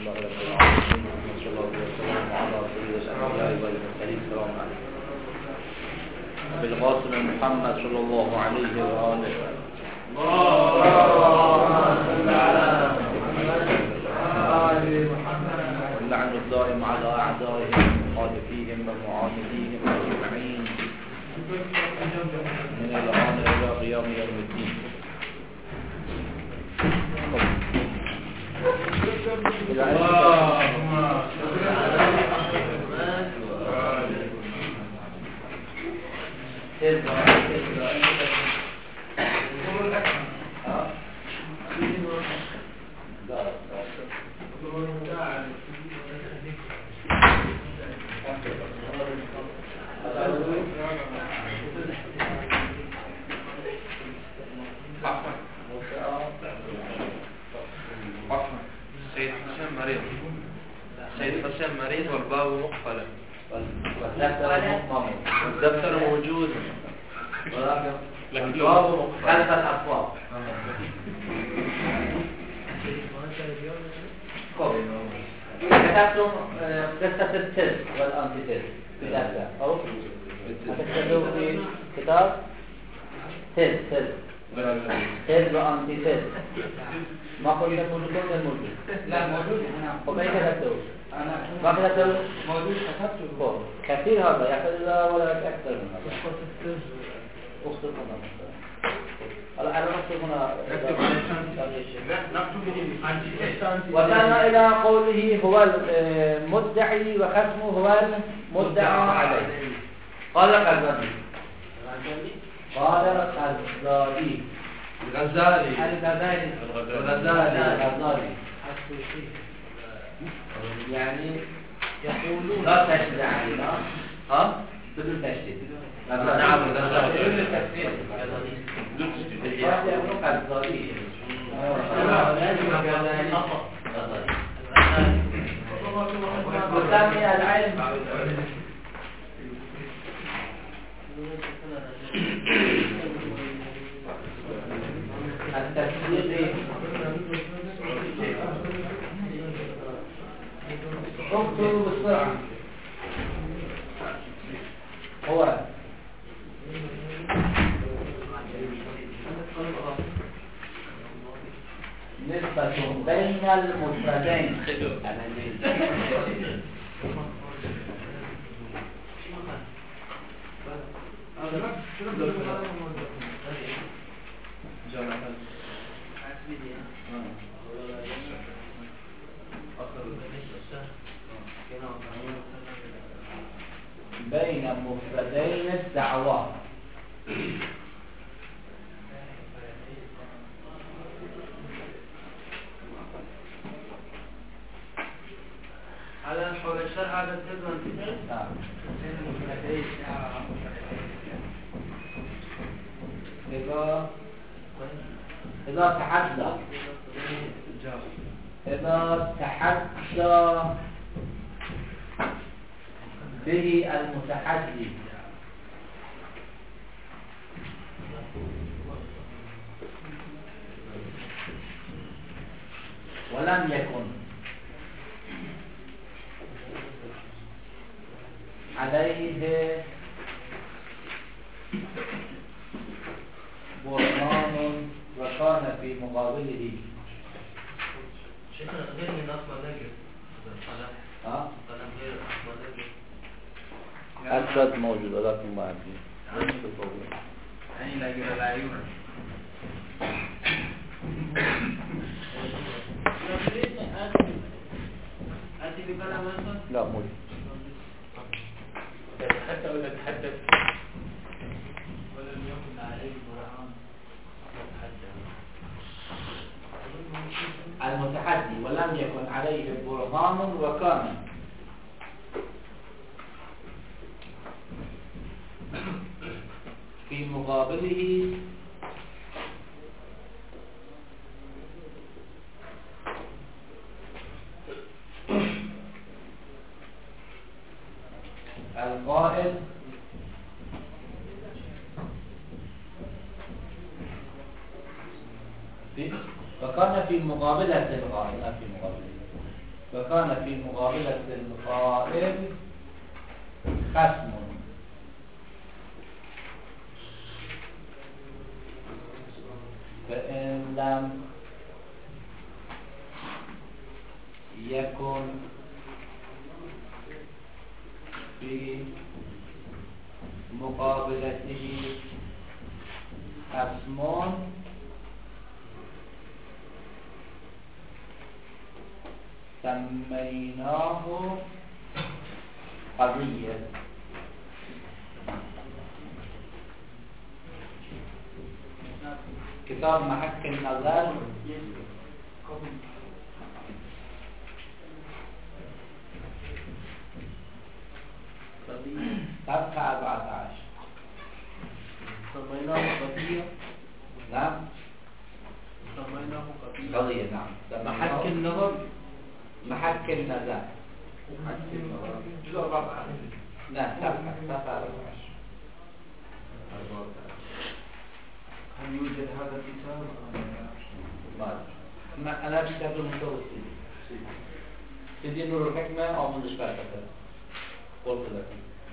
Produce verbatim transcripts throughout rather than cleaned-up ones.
لله رب العالمين وصلى الله وسلم على سيد الأنبياء والمرسلين. السلام عليكم. بالقاسم محمد صلى الله عليه وآله واللعن الدائم على أعدائهم مخالفيهم ومعانديهم أجمعين من الآن إلى قيام يوم الدين. سيد حسين مريض سيد حسين مريض والباب مقفلة والدفتر موجود والباب خلف الأبواب. كتبتم قصة التز والأنتيتز في الأسئلة أو هتكتبوا في كتاب تز تز تز وأنتيتز. ما قلت موجود ولا موجود؟ لا موجود. وكيف كتبتوا؟ أنا ما كتبتوا؟ موجود كتبته. كثير هذا يحتاج ولا أكثر من هذا. أخطر هنا. أنا نكتب هنا. وصلنا إلى قوله هو المدعي وخصمه هو المدعى عليه. قال الغزالي. قال الغزالي. الغزالي الغزالي. الغزالي. الغزالي. يعني يقولون لا تشديد علينا. ها؟ بدون تشديد. نعم الغزالي. وسمي العلم التفسير اكتبوا بسرعة. هو نسبة بين المفردين بين مفردين الدعوات. على حول الشرع هذا التزمن نعم. إذا إذا تحدى إذا تحدى به المتحدي ولم يكن عليه برهان وكان في مقابله شيخنا غير من أصل نجد ها؟ قلم غير أصل نجد أسد موجود ولكن ما أدري. أين غير العيون أنت بكلام أصلا؟ لا موجود. حتى ولا تحدث ولم يكن عليه برهان المتحدي ولم يكن عليه برهان وكان في مقابله القائل وكان في مقابلة القائل لا في مقابله وكان في مقابلة القائل خصم فإن لم يكن في مقابلته خصم سميناه قضية. كتاب محك النظر صفحة أربعة عشر. سميناه قضية. نعم سميناه قضية. قضية نعم. محك النظر. محك النظر. جزء أربعة. لا صفحة صفحة أربعة عشر. هل يوجد هذا الكتاب؟ ما أنا بكتاب المتوسط. سيدي نور الحكمة أو من الشباب كتاب. قلت لك.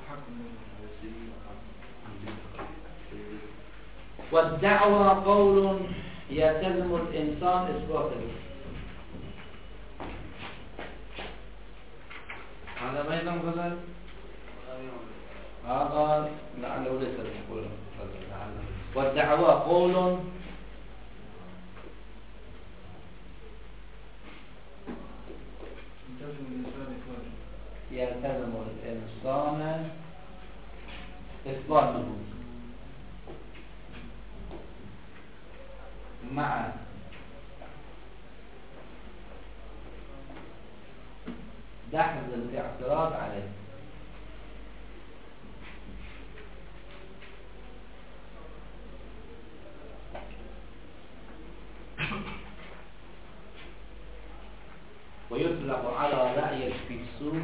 والدعوة قول يلزم الإنسان إثباته. هذا ما يلزم غزل؟ هذا لعله ليس يقول. والدعوة قول يلزم الإنسان إثباته مع دحض الاعتراض عليه. ويطلق على رأي الفيلسوف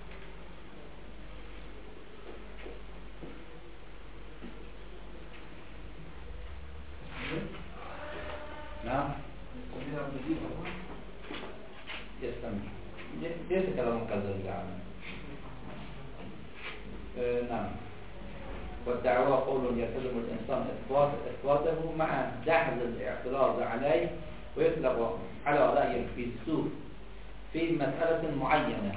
نعم يستمر ليس كلام قدر العالم. أه نعم. والدعوة قول يلزم الإنسان إثبات إثباته مع دحض الاعتراض عليه. ويطلق على رأي الفيلسوف في مسألة معينة.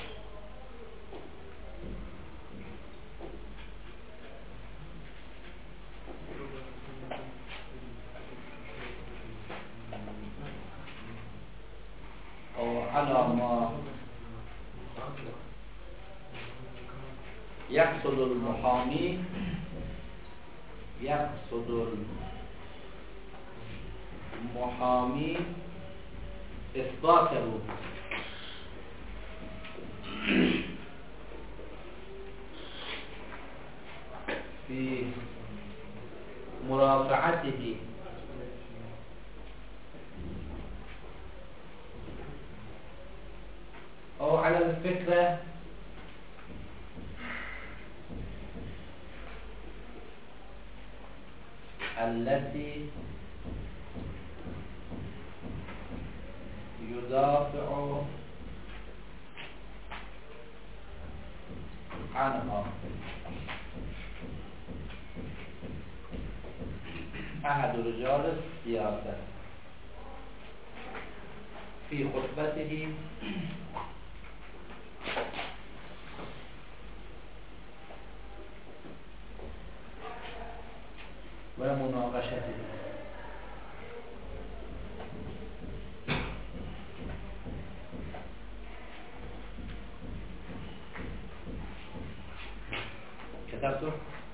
أو على ما يقصد المحامي يقصد المحامي إثباته في مرافعته أو على الفكرة التي يدافع عنها أحد رجال السياسة في خطبته ومناقشته. كتبته؟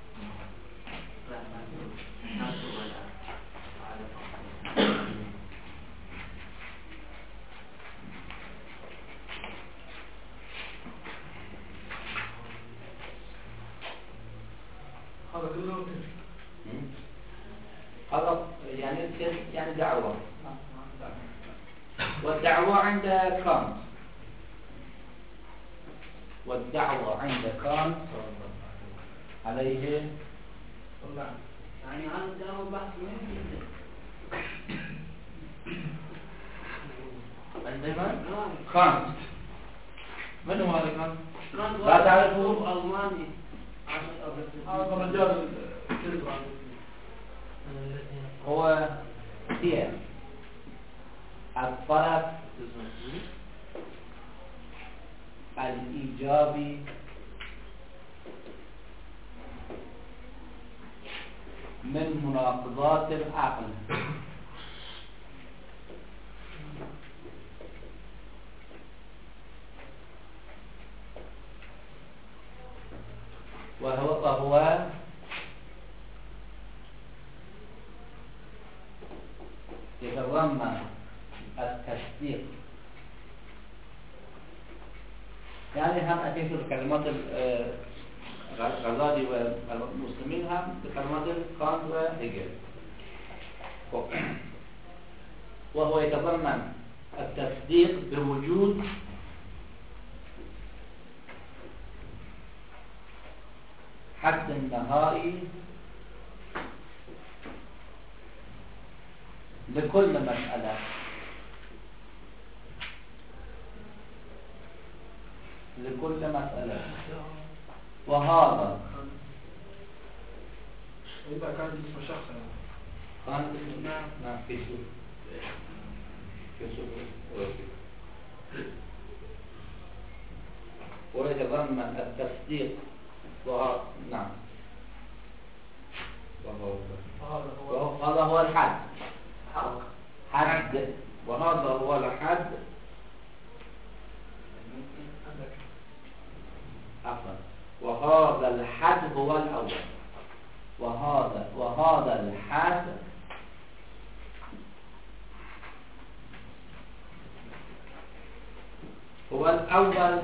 هذا كله هذا يعني يعني دعوة. والدعوة عند كانت والدعوة عند كانت عليه يعني أنا الدعوة بحث مهم جدا. عندما كانت من هو هذا كان؟ شلون لا تعرفوا؟ ألماني هذا الرجال كذب هو هي الطرف الإيجابي من مناقضات العقل. وهو وهو يتضمن التصديق. يعني هم أتيت الكلمات الغزالي والمسلمين هم بكلمات كانت وهيجل. وهو يتضمن التصديق بوجود حد النهائي لكل مسألة لكل مسألة. وهذا إذا كان اسم شخص كان اسمه نعم كيسو كيسو ويتضمن التصديق وهذا نعم وهذا هو الحد حد وهذا هو الحد عفوا وهذا الحد هو الأول وهذا وهذا الحد هو الأول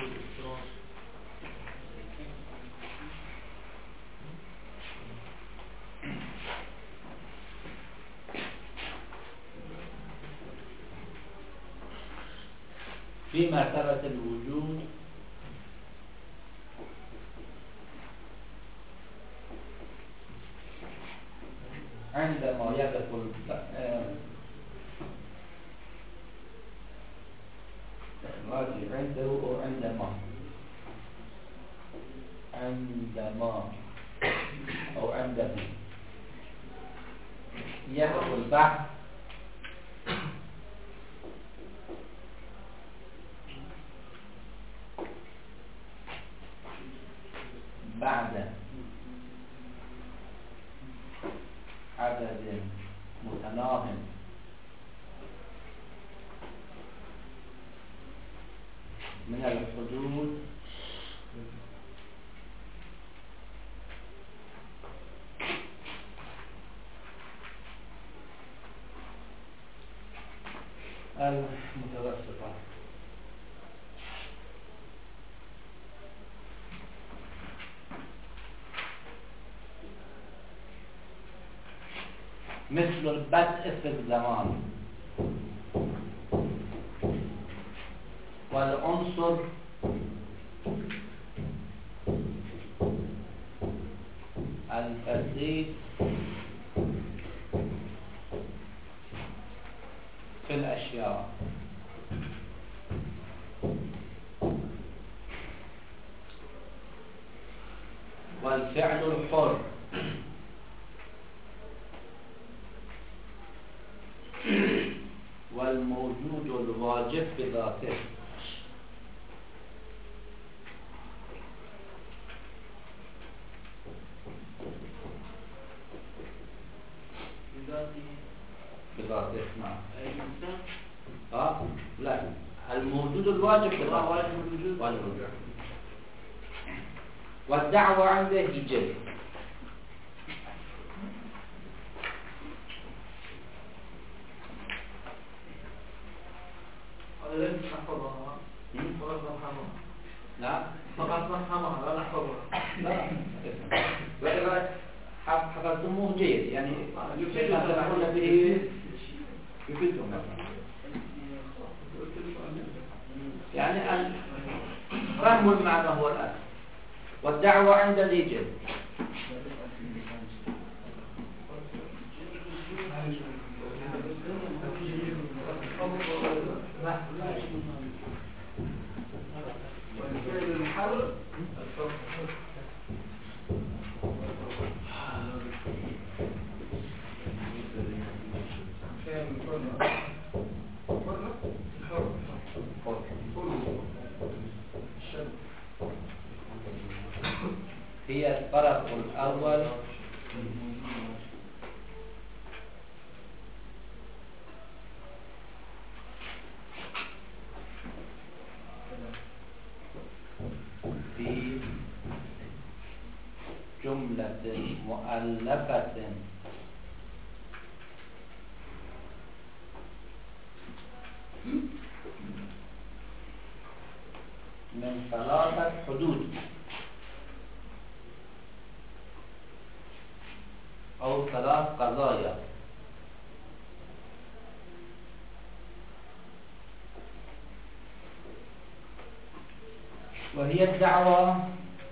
في مرتبة الوجود عندما يقف الراجل عنده أو عندما عندما أو عنده يقف البحث بعد عدد متناهم من الحدود المتوسطة مثل البدء في الزمان والعنصر الفردي في الأشياء والفعل الحر والموجود الواجب بذاته بذاته نعم اه لا الموجود الواجب بذاته والوجود والدعوة عنده يجب ليس نحفظها فقط نفهمها نعم فقط نفهمها لا نحفظها لا حفظتموه جيد يعني يفيد تفعلون به يفيدهم يعني أن فهم المعنى هو الأصل والدعوة عند الإيجاب الحر هي الطرف الأول في جملة مؤلفة من ثلاثة حدود أو ثلاث قضايا. وهي الدعوة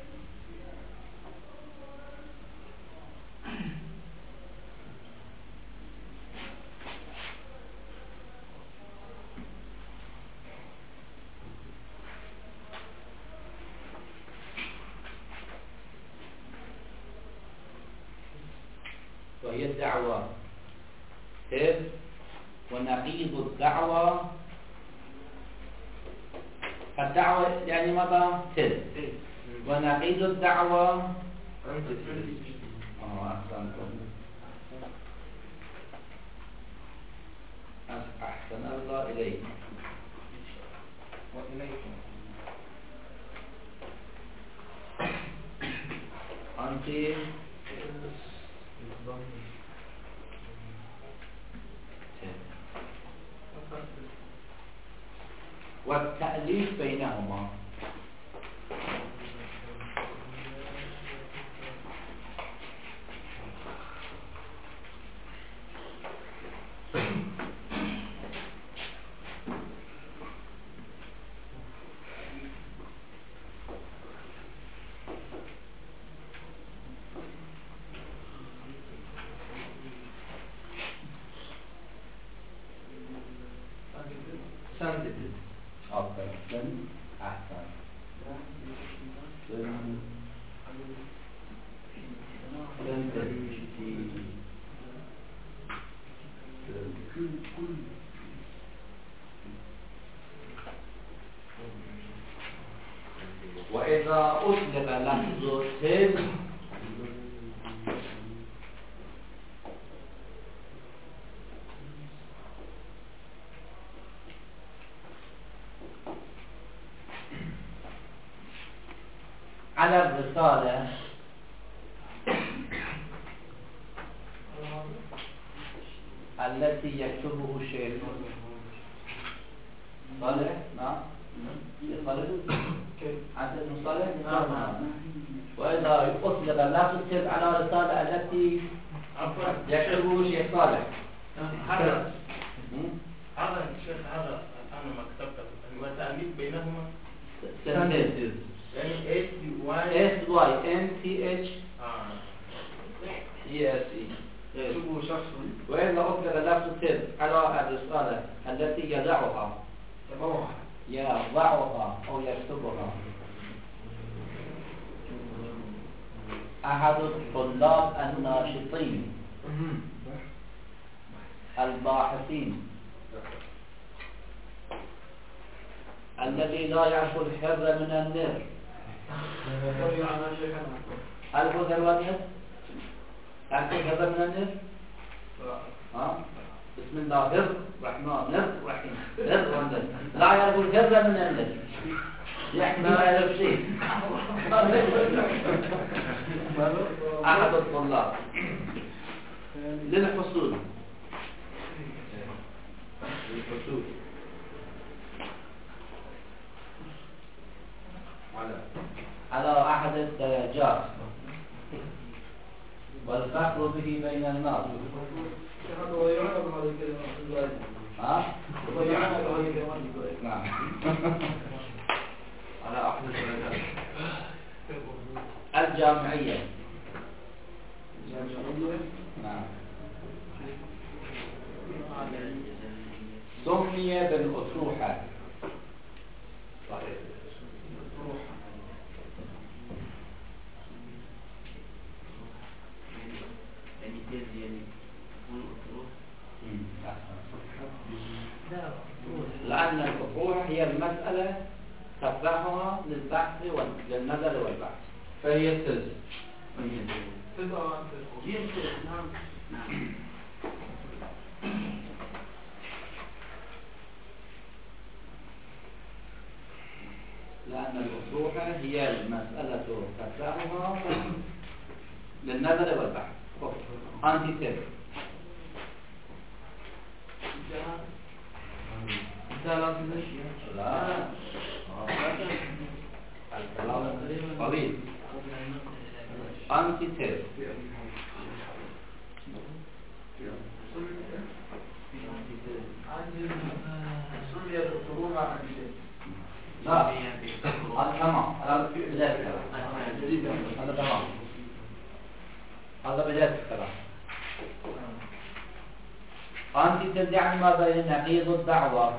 وهي الدعوة إذ ونقيض الدعوة الدعوة يعني ماذا؟ تل ونقيض الدعوة اه أحسنتم أحسن الله إليك وإليكم أنت والتأليف بينهما sensitive. Okay, then أحسن. وإذا أطلق لفظ تل على الرسالة التي يكتبه الشيخ صالح نعم صالح عند ابن صالح نعم. وإذا أطلق لا تكتب على الرسالة التي يكتبه الشيخ صالح هذا هذا الشيخ هذا أنا ما كتبته والتأليف بينهما سنتيز يعني S Y S Y N T H آه E S E يكتبه شخص وإذا أطلق لفظ تل على الرسالة التي يضعها يضعها يضعها أو يكتبها أحد الطلاب الناشطين الباحثين الذي لا يعرف الحر من النر. هل هو ذروة تعرف الحر من النر؟ ها؟ بسم الله الرحمن الرحيم. لا يعرف الحر من النر. يعني ما يعرف شيء. أحد الطلاب للحصول للحصول على على أحد الدرجات والفخر به بين الناس. ها؟ نعم. على أحد الدرجات الجامعية. نعم. سمي بالأطروحة. صحيح. لأن الأطروحة هي المسألة تطرحها للبحث وللنظر والبحث فهي تلزم لأن الأطروحة هي المسألة تطرحها للنظر والبحث أنتي تلزم لا لا لا الكلام طويل أنتي تلزم سميت الطروحة عن شيء. لا هذا تمام هذا بداية الكلام هذا تمام هذا بداية الكلام أنت تدعي ما بين نقيض الدعوة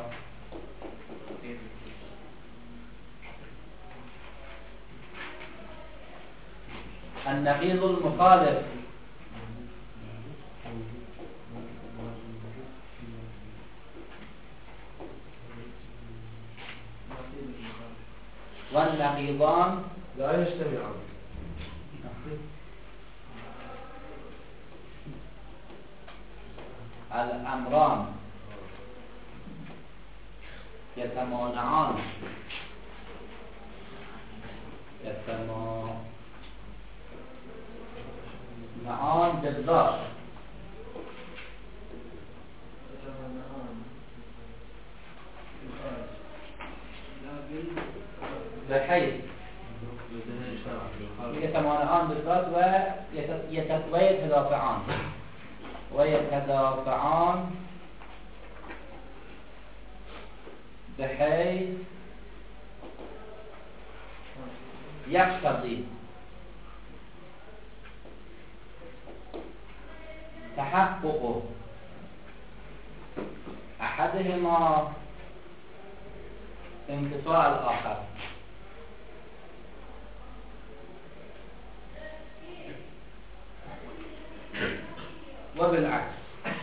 النقيض المخالف والنقيضان لا يجتمعان. الأمران يتمانعان يتمانعان بالذات بحيث يتمانعان بالذات ويتدافعان ويتدافعان بحيث يقتضي تحقق أحدهما انتفاع الآخر وبالعكس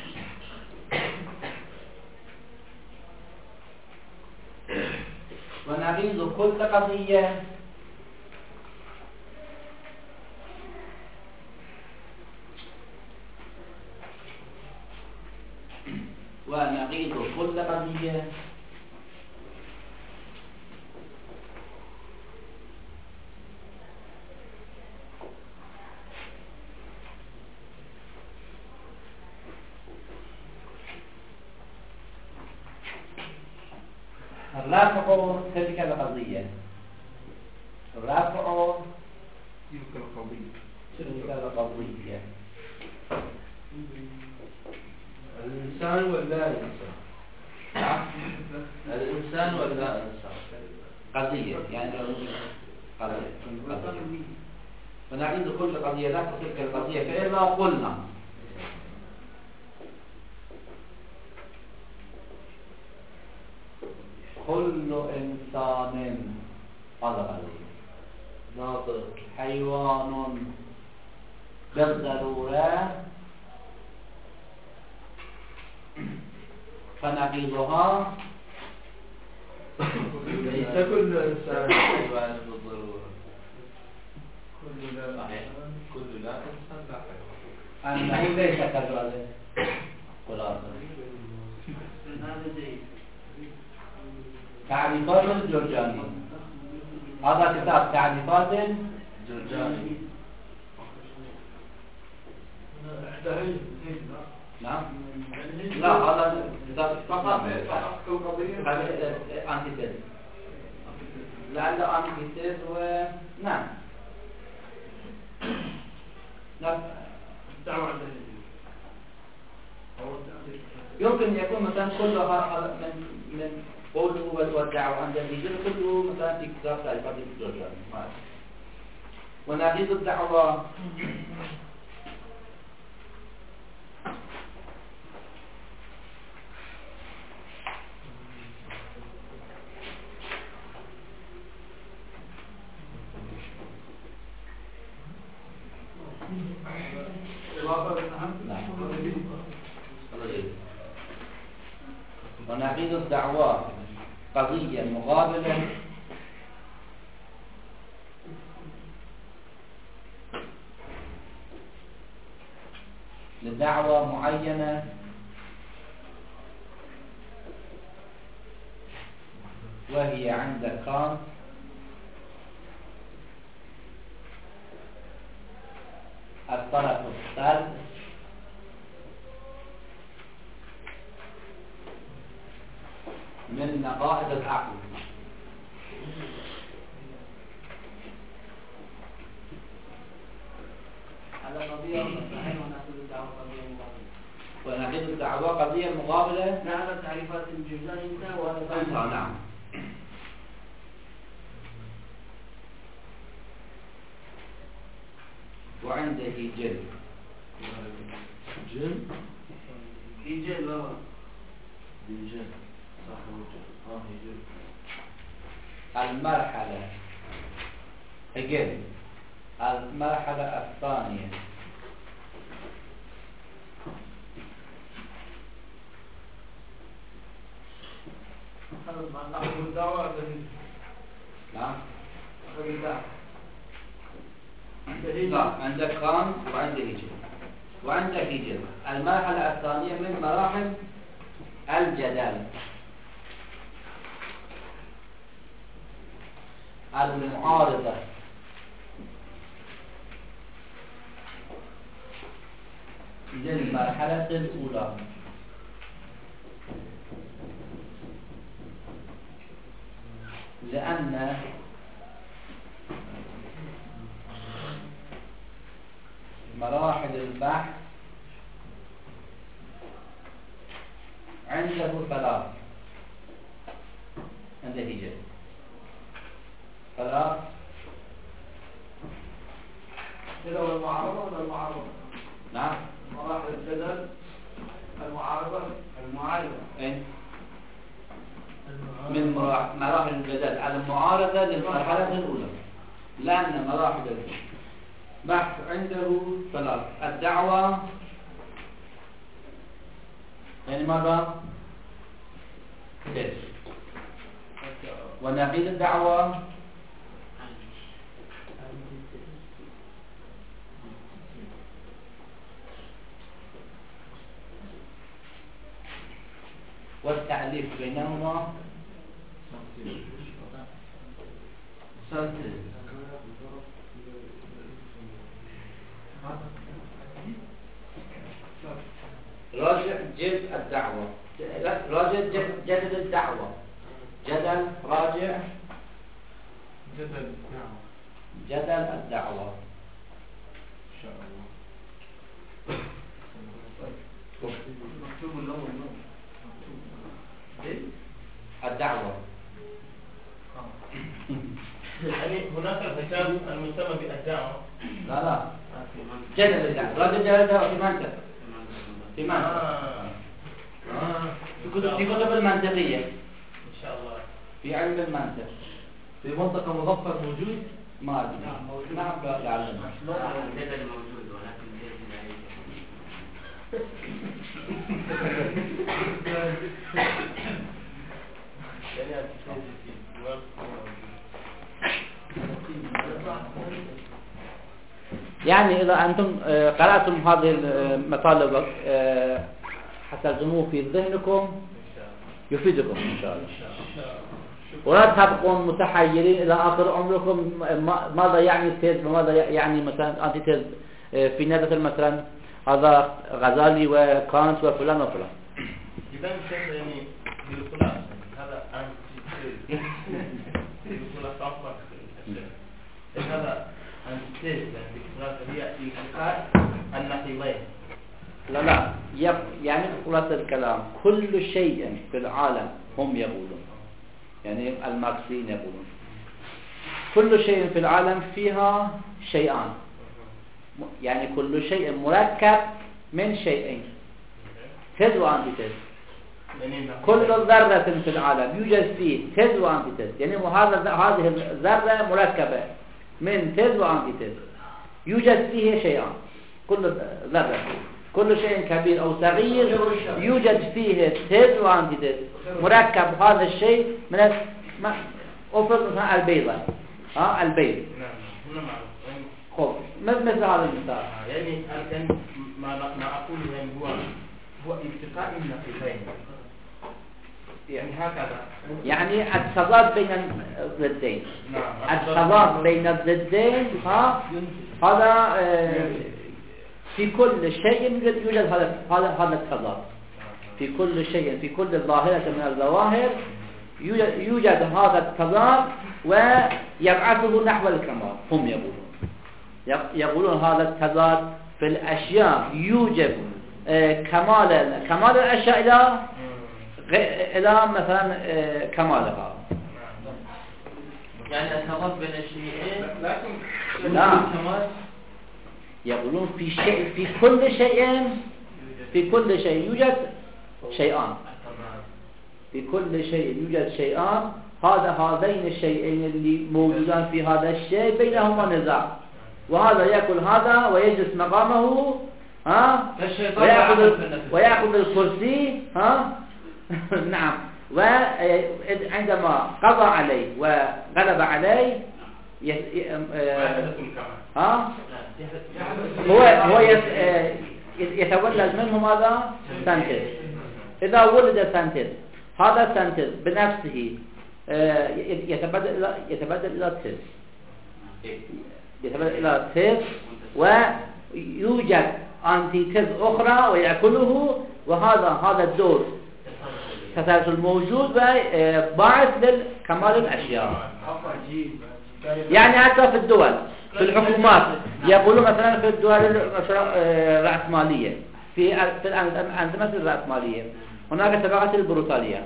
ونقيض كل قضية ونقيض كل قضية رفع تلك القضية رفع تلك القضية. تلك القضية الإنسان ولا الإنسان؟ الإنسان ولا الإنسان؟ قضية يعني قضية قضية ونعيد كل قضية رفع تلك القضية فإذا قلنا كل إنسان هذا قضية ناطق حيوان بالضرورة فنقيضها ليس كل إنسان حيوان بالضرورة. كل لا صحيح. كل لا إنسان لا حيوان. أنه ليس كذلك خلاصة تعريفات الجرجاني هذا كتاب تعريفات جرجاني. نعم لا هذا كتاب فقط القضية. أنتيتيز لعله أنتيتيز و نعم نعم يمكن يكون مثلا كل من من قوله والدعوة عند الرجال كله مثلا في كتاب تعريفات الجرجاني ونقيض الدعوة ونقيض الدعوى قضية مقابلة لدعوة معينة وهي عند كانت الطرف الثالث من نقائض العقل. على قضية مستحيل ونأخذ الدعوة قضية مقابلة. ونقيض الدعوة قضية مقابلة. نعم تعريفات الجزء انت وهذا انت نعم. وعنده جل جن يجي لا بيجن صح وجه اه يجن المرحلة again المرحلة الثانية خلص مع نأخذ الدعوة نعم نأخذ الدعوة لا عندك كان وعنده هجر وعندك هجر. المرحلة الثانية من مراحل الجدل المعارضة للمرحلة الأولى. لأن مراحل البحث عنده ثلاث عنده هجر ثلاث كده والمعارضة ولا المعارضة؟ نعم مراحل الجدل المعارضة المعارضة أين؟ من مراحل مراحل الجدل المعارضة للمرحلة الأولى. لأن مراحل البحث عنده ثلاث. الدعوة يعني ماذا؟ تس. ونقيض الدعوة والتعليف بينهما سلسل. راجع جد الدعوة راجع جد جدل الدعوة جدل راجع جدل نعم جدل الدعوة ان شاء الله. مكتوب الأول الدعوة. يعني هناك كتاب المسمى بالدعوة. لا لا جدل الدعوة راجع جدل الدعوة في منطق في منطق آه. آه. في كتب في كتب المنطقية إن شاء الله. في علم المنطق. في منطقة مظفر موجود؟ ما أدري. نعم لعلمنا. الجدل موجود ولكن الجدل عليه. يعني إذا أنتم قرأتم هذه المطالب حصلتموه في ذهنكم يفيدكم إن شاء الله. ولا تبقون متحيرين إلى آخر عمركم ماذا يعني تيز وماذا يعني مثلا أنتي تيز في نظرة مثلا هذا غزالي وكانت وفلان وفلان. إذا الشيخ يعني بالخلاصة هذا أنتي تيز بالخلاصة أفضل هذا أنتي تيز يعني بالخلاصة هي إيقاع النقيضين. لا لا يعني خلاصة الكلام كل شيء في العالم هم يقولون يعني الماركسيين يقولون كل شيء في العالم فيها شيئان يعني كل شيء مركب من شيئين تز وأنتيتز. كل ذرة في العالم يوجد فيه تز وأنتيتز يعني هذا هذه الذرة مركبة من تز وأنتيتز يوجد فيه شيئان. كل ذرة كل شيء كبير أو صغير يوجد فيه تز وأنتيتز مركب هذا الشيء من ال- ما- أفرض مثلا البيضة، ها البيض. نعم هنا معروف. خب مثل مثل هذا المثال. يعني الآن ما ما أقوله يعني هو هو التقاء النقيضين، يعني هكذا. يعني التضاد بين الضدين. نعم. التضاد بين الضدين ها هذا آه، في كل شيء يوجد يوجد هذا هذا هذا التضاد. في كل شيء، في كل ظاهرة من الظواهر يوجد, يوجد هذا التضاد ويبعثه نحو الكمال. هم يقولون يقولون هذا التضاد في الأشياء يوجب آه، كمال كمال الأشياء إلى إلى مثلا آه، كمالها. يعني التضاد بين الشيئين لكن لا. كمال. يقولون في شيء في كل شيء في كل شيء يوجد شيئان. في كل شيء يوجد شيئان، هذا هذين الشيئين اللي موجودان في هذا الشيء بينهما نزاع، وهذا يأكل هذا ويجلس مقامه ها ويأخذ ويأخذ الكرسي ها نعم، وعندما قضى عليه وغلب عليه ها هو هو يتولد منه ماذا؟ سنتز. إذا ولد سنتز هذا سنتز بنفسه يتبدل يتبدل إلى تز يتبدل إلى تز ويوجد أنتي تز أخرى ويأكله، وهذا هذا الدور تسلسل موجود وباعث لكمال الأشياء. يعني حتى في الدول في الحكومات يقولون مثلا في الدول الرأسمالية في في الأنظمة الرأسمالية هناك طبقة البروتالية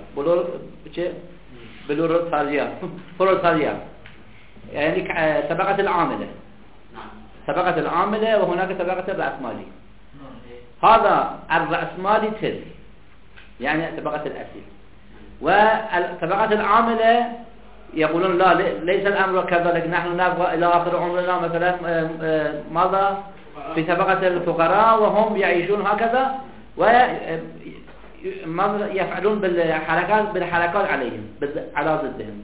بلورتاليا بروتاليا يعني طبقة العاملة طبقة العاملة وهناك طبقة الرأسمالي. هذا الرأسمالي تل يعني طبقة الأسيل، وطبقة العاملة يقولون لا ليس الأمر كذلك، نحن نبغى إلى آخر عمرنا مثلا ماذا في طبقة الفقراء وهم يعيشون هكذا ويفعلون بالحركات بالحركات عليهم على ضدهم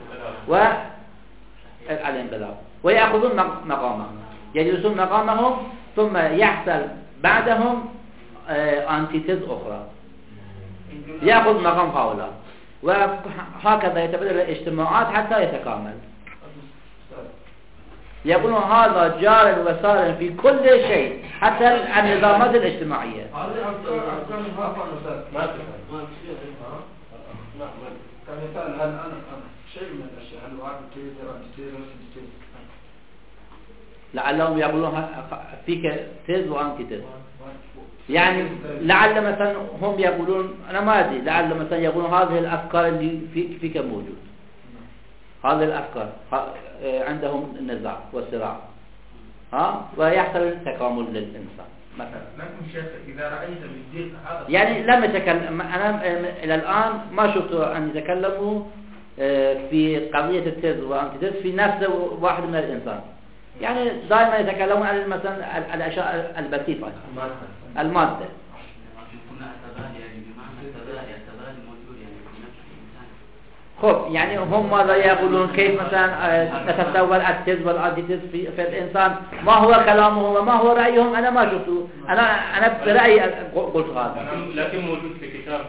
وعليهم بلا ويأخذون مقامهم يجلسون مقامهم، ثم يحصل بعدهم أنتيتيز أخرى يأخذ مقام هؤلاء، وهكذا يتبدل الاجتماعات حتى يتكامل. يقولون هذا جار وسار في كل شيء حتى النظامات الاجتماعية. كمثال هل أنا شيء من الأشياء هل واحد كثير كثير كثير لعلهم يقولون فيك تيز وأنت تيز، يعني لعل مثلا هم يقولون أنا ما أدري، لعل مثلا يقولون هذه الأفكار اللي في فيك موجود، هذه الأفكار عندهم النزاع والصراع ها ويحصل تكامل للإنسان مثلا. لكن شيخ إذا رأيت بالضيق هذا يعني لم يتكلم أنا إلى الآن ما شفت أن يتكلموا في قضية التيز وأنتيتيز في نفس واحد من الإنسان، يعني دائما يتكلمون عن مثلا الأشياء البسيطة المادة. خب يعني هم ماذا يقولون كيف مثلا تتسول التيز والأنتيتيز في, في الإنسان، ما هو كلامهم وما هو رأيهم أنا ما شفته، أنا أنا برأيي قلت هذا. لكن موجود في كتاب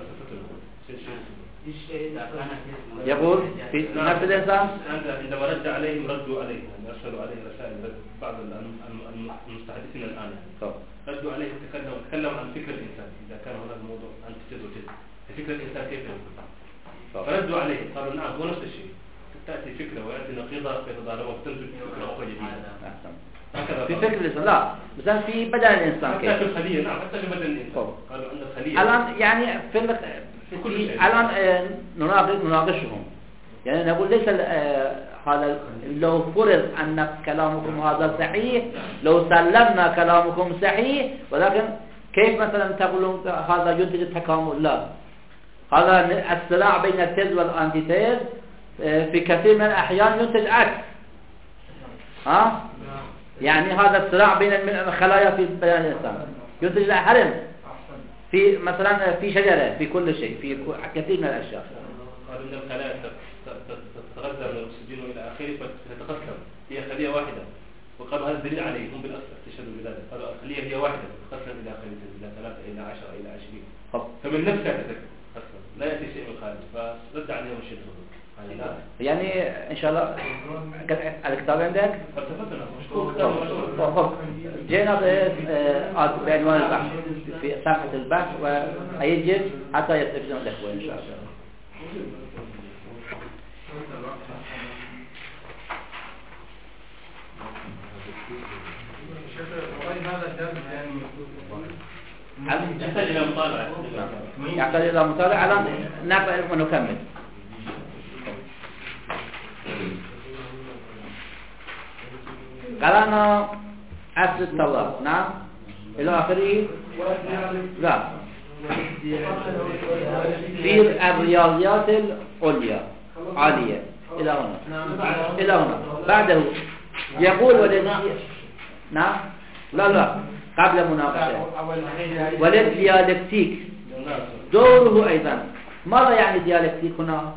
يقول في نفس الإنسان عندما رد عليهم ردوا عليه، أرسلوا عليه رسائل بعض المستحدثين الآن ردوا عليه تكلم تكلم عن فكر الإنسان إذا كان هذا الموضوع عن تجد وتجد فكر الإنسان كيف يكون، فردوا عليه قالوا نعم هو نفس الشيء، تأتي فكرة ويأتي نقيضة فتضارب وتنتج فكرة أخرى جديدة. في فكر الإنسان لا مثلا في بدن الإنسان حتى في الخلية نعم حتى في بدن الإنسان قالوا عند الخلية الآن يعني في الآن نناقش نناقشهم يعني نقول ليس هذا لو فرض أن كلامكم هذا صحيح لو سلمنا كلامكم صحيح، ولكن كيف مثلا تقولون هذا ينتج التكامل؟ لا، هذا الصراع بين التيز والأنتيتيز في كثير من الأحيان ينتج عكس ها يعني هذا الصراع بين الخلايا في بدن الإنسان ينتج الحرم في مثلا في شجرة، في كل شيء، في كثير من الأشياء. هذا من الخلايا تتغذى من الأكسجين وإلى آخره فتتقسم، هي خلية واحدة، وقالوا هذا دليل عليه، هم بالأصل استشهدوا بذلك، قالوا الخلية هي واحدة تتقسم إلى خليتين، إلى ثلاثة، إلى عشرة، إلى عشرين، فمن نفسها تتقسم، لا يأتي شيء من الخارج، فرد عليهم الشيء الخضر. يعني إن شاء الله الكتاب عندك؟ جينا بعنوان البحث في صفحة البحث وهيجي حتى يتفجون الأخوة إن شاء الله. يحتاج إلى مطالعة. يحتاج إلى مطالعة على نقبل ونكمل. قرأنا أصل الطلاق، نعم، إلى آخره. لا، في الرياضيات العليا عالية إلى هنا، إلى هنا. بعده يقول ولد، نعم، لا لا قبل مناقشة، ولد ديالكتيك دوره أيضا. ماذا يعني ديالكتيك هنا؟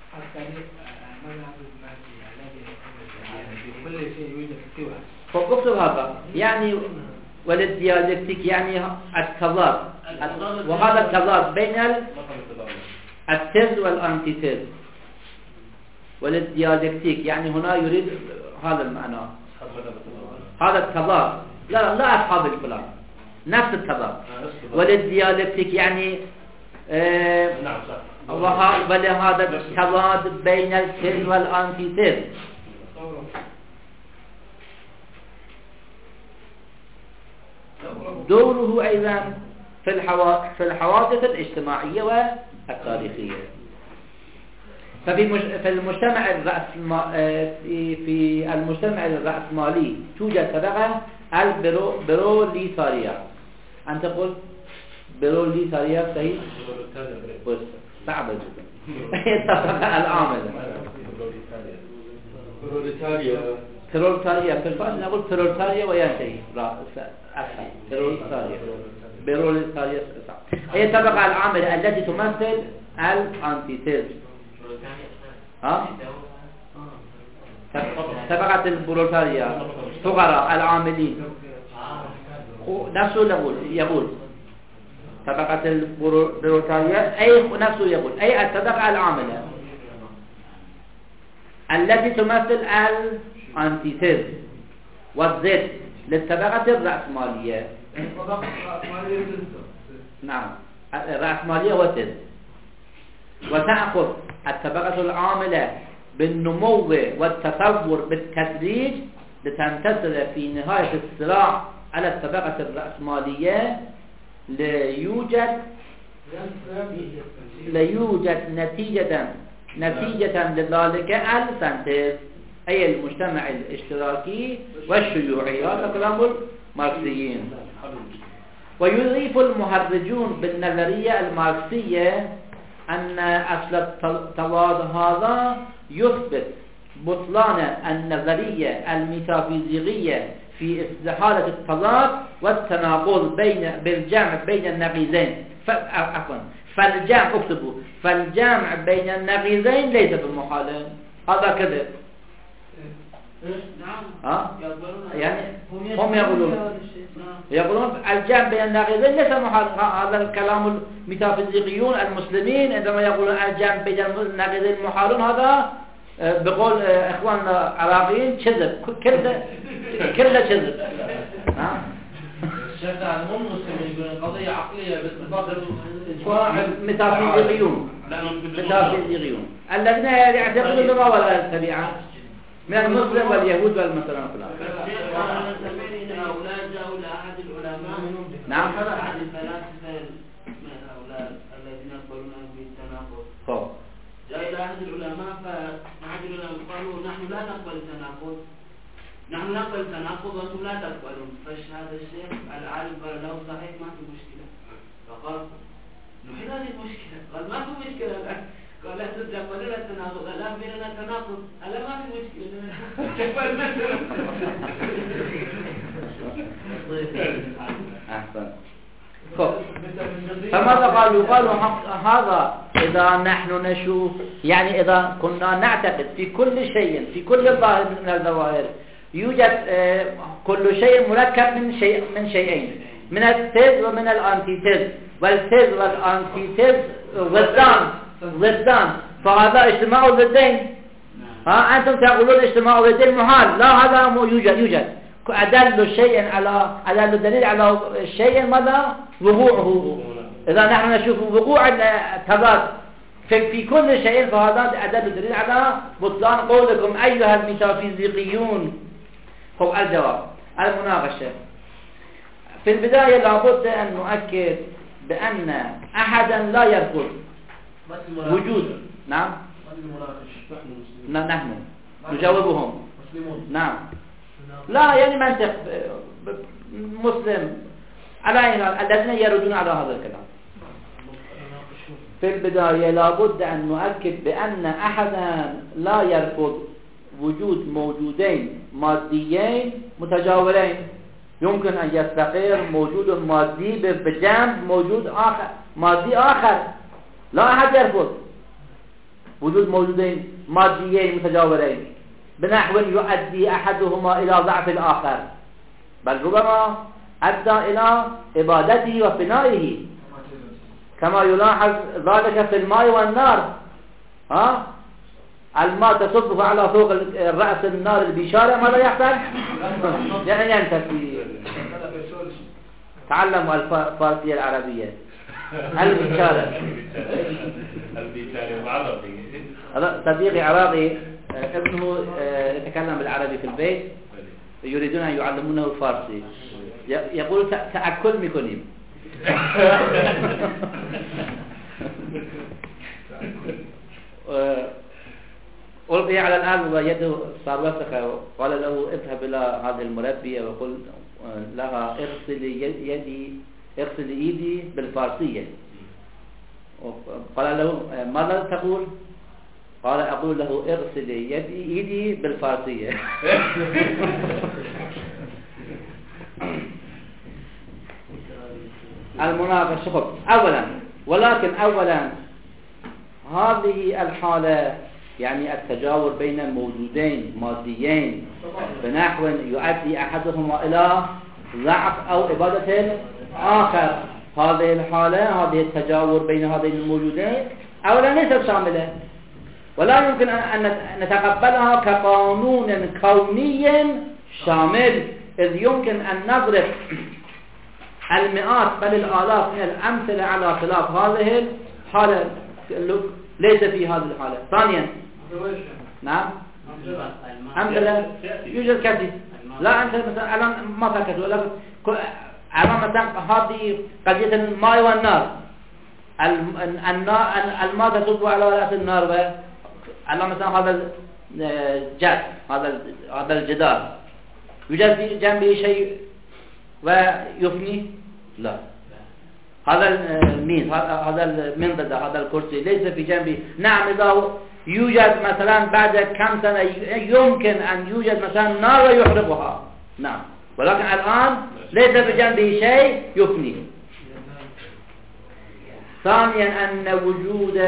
فاكتب هذا يعني وللديالكتيك يعني التضاد، وهذا التضاد بين التز والانتيتز. وللديالكتيك يعني هنا يريد هذا المعنى، هذا التضاد. لا لا أصحاب الكلام، نفس التضاد. وللديالكتيك يعني آه ولهذا التضاد بين التز والانتيتز. دوره أيضا في الحوا... في الحوادث الاجتماعية والتاريخية. ففي مش... في المجتمع الرأسم... في... في المجتمع الرأسمالي توجد طبقة البروليتاريا. أنت قلت بروليتاريا صحيح؟ بس صعبة جدا. الطبقة العاملة. بروليتاريا. بروليتاريا في الفرق نقول بروليتاريا وينتهي أسهل. بروليتاريا. بروليتاريا هي الطبقة العاملة التي تمثل الأنتيتيز. ها؟ طبقة البروليتاريا فقراء العاملين. نفسه يقول يقول طبقة البروليتاريا أي نفسه يقول أي الطبقة العاملة التي تمثل الأنتيتيز والضد للطبقة الرأسمالية. نعم، الرأسمالية والضد. وتأخذ الطبقة العاملة بالنمو والتطور بالتدريج لتنتصر في نهاية الصراع على الطبقة الرأسمالية ليوجد ليوجد نتيجة نتيجة لذلك السنتيز أي المجتمع الاشتراكي والشيوعيات كلام الماركسيين. ويضيف المهرجون بالنظرية الماركسية أن أصل التضاد هذا يثبت بطلان النظرية الميتافيزيقية في استحالة التضاد والتناقض بين بالجمع بين النقيضين. عفوا فالجمع اكتبوا فالجمع بين النقيضين ليس بمحال. هذا كذب. نعم. ها؟ يعني هم يقولون يقولون الجمع بين النقيضين ليس محال. هذا الكلام الميتافيزيقيون المسلمين عندما يقولون الجمع بين النقيضين محال، هذا بقول اخواننا العراقيين كذب، كله كله كذب. ها؟ الشيخ هم مسلمين يقولون قضية عقلية باتفاق الميتافيزيقيون الميتافيزيقيون الذين يعتقدون بما ولا الطبيعة من المسلم واليهود والمسلمين كلهم. هؤلاء جاءوا لأحد العلماء. نعم. أحد الفلاسفة من هؤلاء الذين يقولون بالتناقض. جاء إلى أحد العلماء فأحد العلماء قالوا نحن لا نقبل التناقض، نحن نقبل التناقض وأنتم لا تقبلون. فهذا الشيخ العالم قال له صحيح ما في مشكلة. فقال نحن هذه المشكلة. قال ما في مشكلة الآن. قال أنتم تقبلون التناقض الآن بيننا تناقض، ألا ما في مشكلة. أحسن. فماذا قالوا؟ قالوا هذا إذا نحن نشوف، يعني إذا كنا نعتقد في كل شيء، في كل ظاهر من الظواهر يوجد كل شيء مركب من شيء من شيئين، من التز ومن الانتيتز، والتز والانتيتز ضدان ضدان، فهذا اجتماع ضدين. ها أنتم تقولون اجتماع ضدين محال، لا هذا يوجد يوجد أدل شيء على أدل دليل على الشيء ماذا؟ وقوعه. إذا نحن نشوف وقوع التضاد في, في كل شيء فهذا أدل دليل على بطلان قولكم أيها الميتافيزيقيون. هو الجواب المناقشة. في البداية لابد أن نؤكد بأن أحدا لا يرفض وجود. نعم نحن نجاوبهم نعم لا يعني منطق مسلم على الذين يردون على هذا الكلام. في البداية لابد أن نؤكد بأن أحدا لا يرفض وجود موجودين ماديين متجاورين. يمكن أن يستقر موجود مادي بجانب موجود آخر مادي آخر، لا أحد يرفض وجود موجودين ماديين متجاورين بنحو يؤدي أحدهما إلى ضعف الآخر، بل ربما أدى إلى إبادته وفنائه، كما يلاحظ ذلك في الماء والنار. ها الماء تصبه على فوق الرأس النار البشارة، ماذا يحصل؟ يعني ينتفي. تعلموا الفارسية العربية. البشارة البشارة عربي. صديقي عراقي ابنه يتكلم بالعربي في البيت، يريدون أن يعلمونه الفارسي، يقول تأكل ميكونيم. ألقي على الآن ويده صار وسخة، قال له اذهب إلى هذه المربية وقل لها اغسلي يدي اغسلي ايدي بالفارسية. قال له ماذا تقول؟ قال أقول له اغسلي يدي ايدي بالفارسية. المناقشة أولا، ولكن أولا هذه الحالة يعني التجاور بين الموجودين ماديين بنحو يؤدي أحدهما إلى ضعف أو إبادة الآخر، هذه الحالة هذه التجاور بين هذين الموجودين أولا ليست شاملة، ولا يمكن أن نتقبلها كقانون كوني شامل، إذ يمكن أن نضرب المئات بل الآلاف من الأمثلة على خلاف هذه الحالة ليس في هذه الحالة. ثانيا نعم أمثلة يوجد كثير، لا أنت مثلا الآن ما فكرت ولا الآن مثلا هذه قضية الماء والنار، الماء تصب على رأس النار، الآن مثلا هذا الجد هذا هذا الجدار يوجد في جنبه شيء ويفني؟ لا. هذا الميز هذا المنضدة هذا الكرسي ليس في جنبه. نعم إذا يوجد مثلا بعد كم سنة يمكن أن يوجد مثلا نار ويحرقها، نعم، ولكن الآن ليس في جنبه شيء يفني. ثانيا أن وجود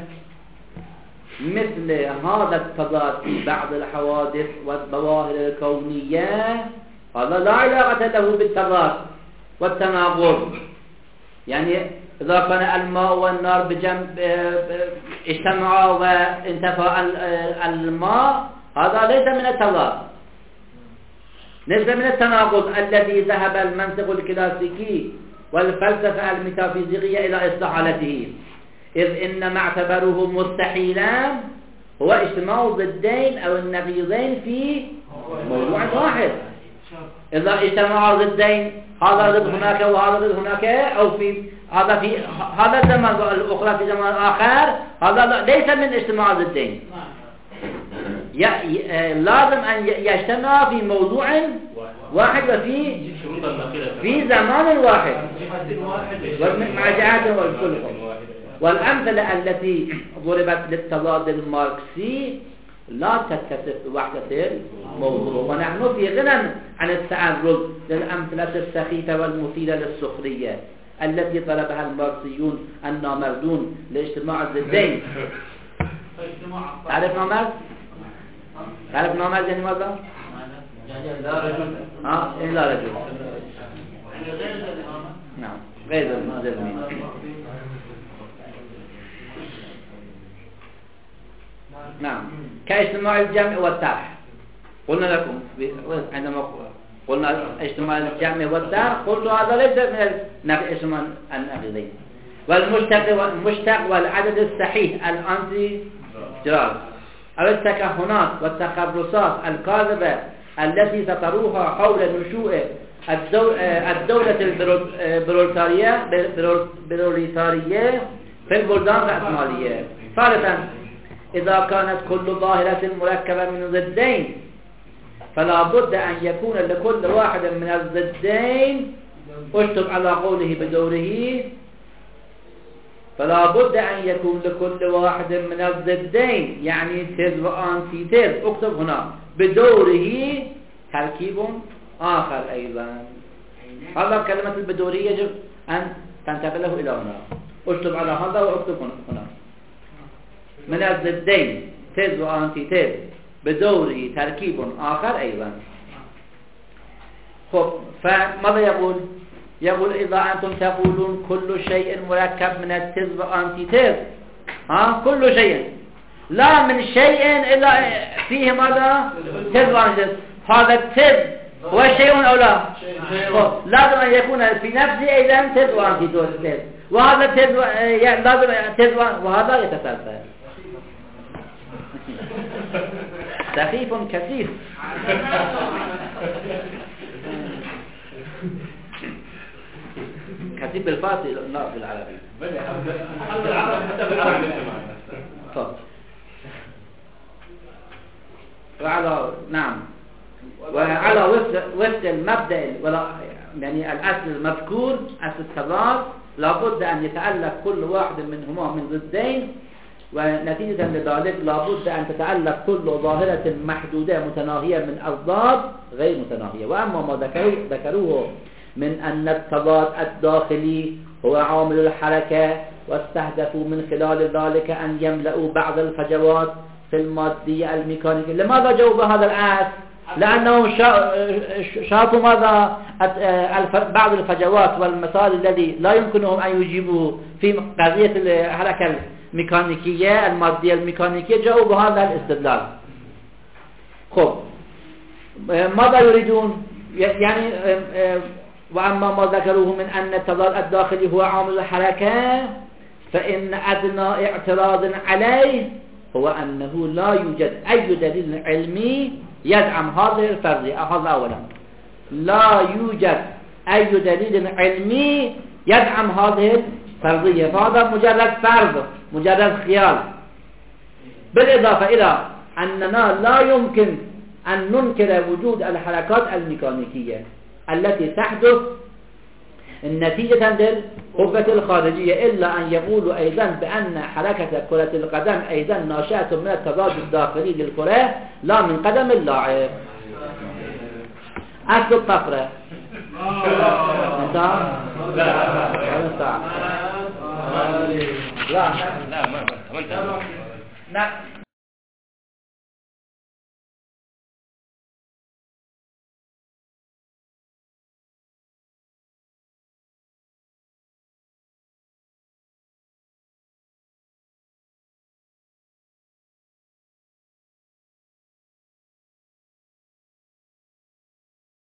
مثل هذا التضاد في بعض الحوادث والظواهر الكونية هذا لا علاقة له بالتضاد والتناقض. يعني إذا كان الماء والنار بجنب اجتمعا وانتفى الماء هذا ليس من التضاد، ليس من التناقض الذي ذهب المنطق الكلاسيكي والفلسفة الميتافيزيقية إلى إصلاحاته، إذ إن ما اعتبروه مستحيلا هو اجتماع ضدين أو النقيضين في موضوع واحد. إذا اجتمع ضدين هذا ضد هناك وهذا ضد هناك، أو في هذا في هذا الزمان الأخرى في زمان آخر، هذا ليس من اجتماع ضدين، لازم أن يجتمع في موضوع واحد وفي في زمان واحد مع جهات والكل. والأمثلة التي ضربت للتضاد الماركسي لا تتسف بوحدة الموضوع، ونحن في غنى عن التعرض للأمثلة السخيفة والمثيرة للسخرية. التي طلبها الماركسيون النامردون لاجتماع الضدين. تعرف نامرد؟ تعرف نامرد يعني ماذا؟ يعني لا رجل ها؟ إيه لا رجل. نعم غير المزمين. نعم كاجتماع الجمع والطرح. قلنا لكم عندما قلنا اجتماع الجمع والطرح قلت هذا ليس من اجتماع النقيضين. والمشتق والمشتق والعدد الصحيح الانتي جراز او التكهنات والتخرصات الكاذبة التي ستروها حول نشوء الدولة البروليتارية بروليتارية في البلدان الرأسمالية. ثالثا إذا كانت كل ظاهرة مركبة من ضدين فلا بد أن يكون لكل واحد من الضدين اشتب على قوله بدوره فلا بد أن يكون لكل واحد من الضدين يعني تز وأنتي تز اكتب هنا بدوره تركيب آخر أيضا. هذا كلمة البدوري يجب أن تنتبه له إلى هنا. اكتب على هذا واكتب هنا من الضدين تز وأنتي تز بدوره تركيب آخر أيضا. خب فماذا يقول؟ يقول إذا أنتم تقولون كل شيء مركب من التز وأنتي تز ها كل شيء لا من شيء إلا فيه ماذا؟ تز وأنتي تز. هذا التز هو شيء أو لا؟ لازم أن يكون في نفسه أيضا تز وأنتي تز وهذا تز لازم تز وهذا يتسلسل. سخيف كثيف. كثيف بالفارسي لا بالعربي. حتى بالعربي. طب وعلى نعم وعلى وفق المبدأ ولا يعني الأصل المذكور أصل التضاد لابد أن يتألف كل واحد منهما من ضدين ونتيجة لذلك لابد أن تتألف كل ظاهرة محدودة متناهية من أضداد غير متناهية. وأما ما ذكروه من أن التضاد الداخلي هو عامل الحركة واستهدفوا من خلال ذلك أن يملأوا بعض الفجوات في المادية الميكانيكية. لماذا جاوب هذا الآس؟ لأنهم شافوا ماذا بعض الفجوات والمثال الذي لا يمكنهم أن يجيبوه في قضية الحركة الميكانيكية المادية الميكانيكية جاءوا بهذا الاستدلال. خب ماذا يريدون؟ يعني وأما ما ذكروه من أن التضاد الداخلي هو عامل الحركة فإن أدنى اعتراض عليه هو أنه لا يوجد أي دليل علمي يدعم هذه الفرضية. هذا أولا لا يوجد أي دليل علمي يدعم هذه الفرضية فهذا مجرد فرض مجرد خيال. بالإضافة إلى أننا لا يمكن أن ننكر وجود الحركات الميكانيكية التي تحدث نتيجة للقوة الخارجية إلا أن يقولوا أيضا بأن حركة كرة القدم أيضا ناشئة من التضاد الداخلي للكرة لا من قدم اللاعب. أصل الطفرة انتهى؟ لا لا لا لا لا